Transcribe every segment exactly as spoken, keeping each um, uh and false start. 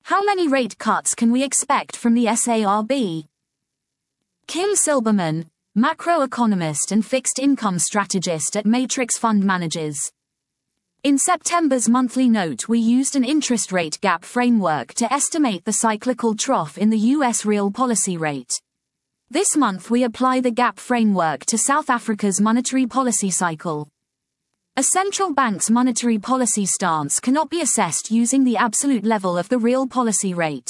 How many rate cuts can we expect from the S A R B? Kim Silberman, macroeconomist and fixed income strategist at Matrix Fund Managers. In September's monthly note, we used an interest rate gap framework to estimate the cyclical trough in the U S real policy rate. This month we apply the gap framework to South Africa's monetary policy cycle. A central bank's monetary policy stance cannot be assessed using the absolute level of the real policy rate.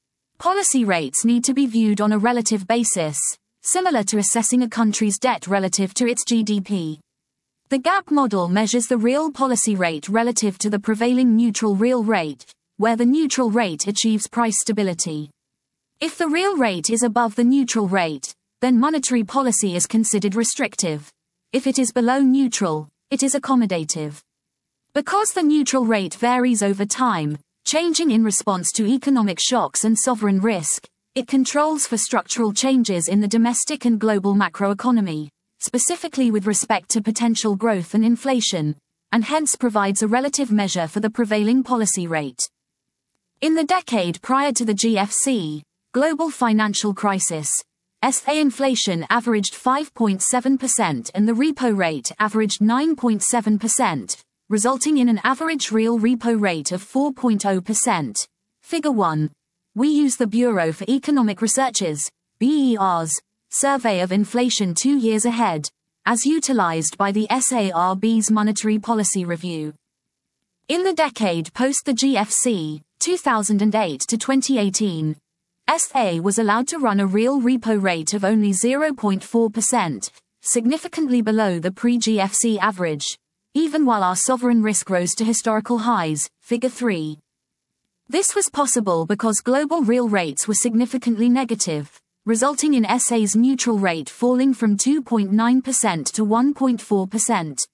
Policy rates need to be viewed on a relative basis, similar to assessing a country's debt relative to its G D P. The gap model measures the real policy rate relative to the prevailing neutral real rate, where the neutral rate achieves price stability. If the real rate is above the neutral rate, then monetary policy is considered restrictive. If it is below neutral, it is accommodative. Because the neutral rate varies over time, changing in response to economic shocks and sovereign risk, it controls for structural changes in the domestic and global macroeconomy, specifically with respect to potential growth and inflation, and hence provides a relative measure for the prevailing policy rate. In the decade prior to the G F C, global financial crisis, S A inflation averaged five point seven percent and the repo rate averaged nine point seven percent, resulting in an average real repo rate of four point zero percent. Figure one. We use the Bureau for Economic Research's, B E R's, survey of inflation two years ahead, as utilized by the S A R B's Monetary Policy Review. In the decade post the G F C, two thousand eight to twenty eighteen, S A was allowed to run a real repo rate of only zero point four percent, significantly below the pre-G F C average, even while our sovereign risk rose to historical highs, Figure three. This was possible because global real rates were significantly negative, resulting in S A's neutral rate falling from two point nine percent to one point four percent.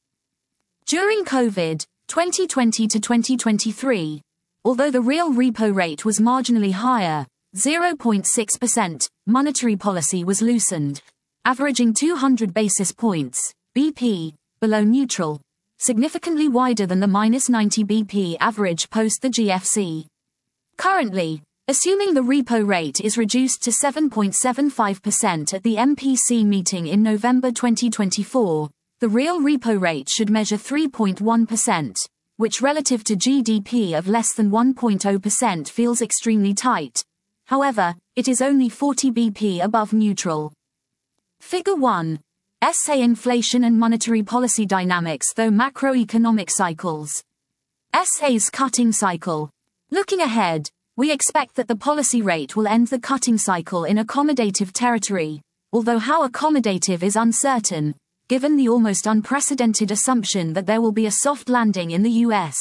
During COVID, twenty twenty to twenty twenty-three, although the real repo rate was marginally higher, zero point six percent, monetary policy was loosened, averaging two hundred basis points, B P, below neutral, significantly wider than the minus ninety B P average post the G F C. Currently, assuming the repo rate is reduced to seven point seven five percent at the M P C meeting in November twenty twenty-four, the real repo rate should measure three point one percent, which relative to G D P of less than one point zero percent feels extremely tight. However, it is only forty B P above neutral. Figure one. S A inflation and monetary policy dynamics through macroeconomic cycles. S A's cutting cycle. Looking ahead, we expect that the policy rate will end the cutting cycle in accommodative territory, although how accommodative is uncertain, given the almost unprecedented assumption that there will be a soft landing in the U S.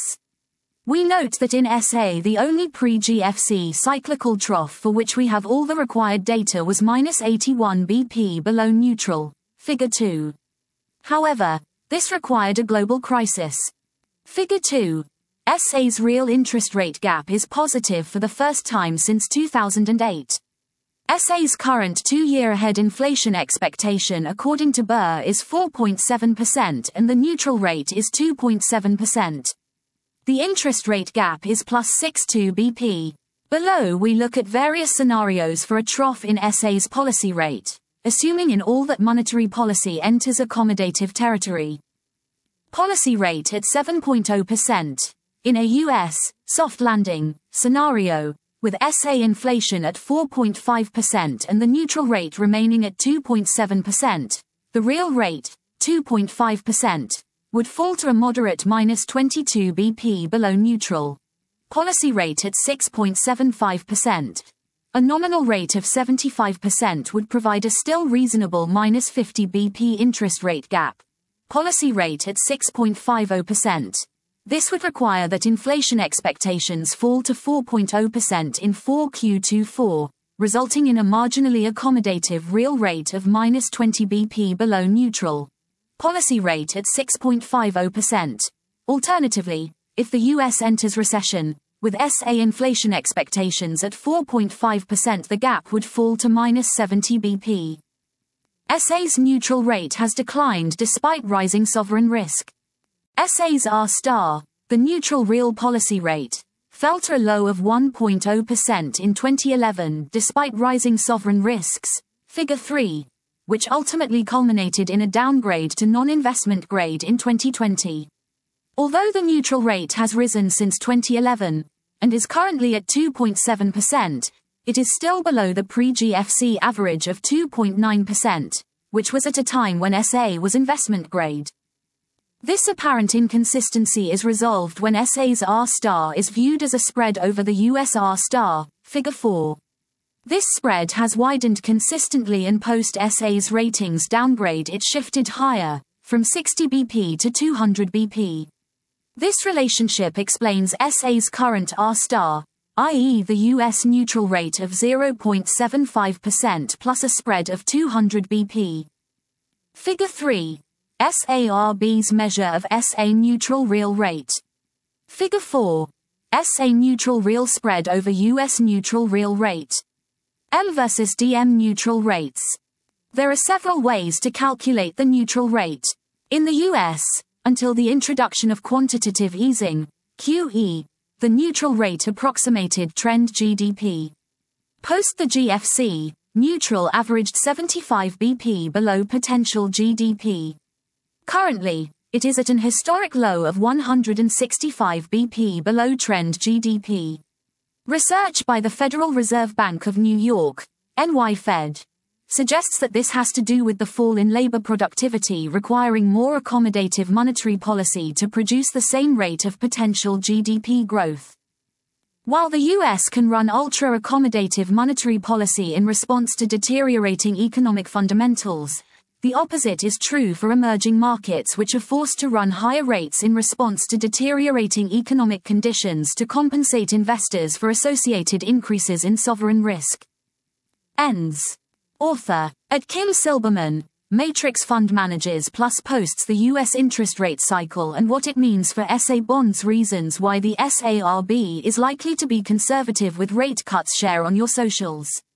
We note that in S A the only pre-G F C cyclical trough for which we have all the required data was minus eighty-one B P below neutral, Figure two. However, this required a global crisis. Figure two. S A's real interest rate gap is positive for the first time since two thousand eight. S A's current two-year ahead inflation expectation according to Burr is four point seven percent and the neutral rate is two point seven percent. The interest rate gap is plus six point two B P. Below we look at various scenarios for a trough in S A's policy rate, assuming in all that monetary policy enters accommodative territory. Policy rate at seven point zero percent. In a U S soft landing scenario, with S A inflation at four point five percent and the neutral rate remaining at two point seven percent, the real rate, two point five percent, would fall to a moderate minus twenty-two B P below neutral. Policy rate at six point seven five percent. A nominal rate of seventy-five percent would provide a still reasonable minus fifty B P interest rate gap. Policy rate at six point five zero percent. This would require that inflation expectations fall to four point zero percent in four Q twenty-four, resulting in a marginally accommodative real rate of minus twenty B P below neutral. Policy rate at six point five zero percent. Alternatively, if the U S enters recession, with S A inflation expectations at four point five percent, the gap would fall to minus seventy B P. S A's neutral rate has declined despite rising sovereign risk. S A's R star, the neutral real policy rate, fell to a low of one point zero percent in twenty eleven despite rising sovereign risks, Figure three, which ultimately culminated in a downgrade to non-investment grade in twenty twenty. Although the neutral rate has risen since twenty eleven, and is currently at two point seven percent, it is still below the pre-G F C average of two point nine percent, which was at a time when S A was investment grade. This apparent inconsistency is resolved when S A's R star is viewed as a spread over the U S R star, Figure four. This spread has widened consistently, and post-S A's ratings downgrade it shifted higher, from sixty B P to two hundred B P. This relationship explains S A's current R star, that is the U S neutral rate of zero point seven five percent plus a spread of two hundred B P. Figure three. S A R B's measure of S A neutral real rate. Figure four. S A neutral real spread over U S neutral real rate. M versus D M neutral rates. There are several ways to calculate the neutral rate. In the U S, until the introduction of quantitative easing, Q E, the neutral rate approximated trend G D P. Post the G F C, neutral averaged seventy-five B P below potential G D P. Currently, it is at an historic low of one hundred sixty-five B P below trend G D P. Research by the Federal Reserve Bank of New York, N Y Fed, suggests that this has to do with the fall in labor productivity requiring more accommodative monetary policy to produce the same rate of potential G D P growth. While the U S can run ultra-accommodative monetary policy in response to deteriorating economic fundamentals, the opposite is true for emerging markets, which are forced to run higher rates in response to deteriorating economic conditions to compensate investors for associated increases in sovereign risk. Ends. Author, at Kim Silberman, Matrix Fund Managers plus posts the U S interest rate cycle and what it means for S A bonds. Reasons why the S A R B is likely to be conservative with rate cuts. Share on your socials.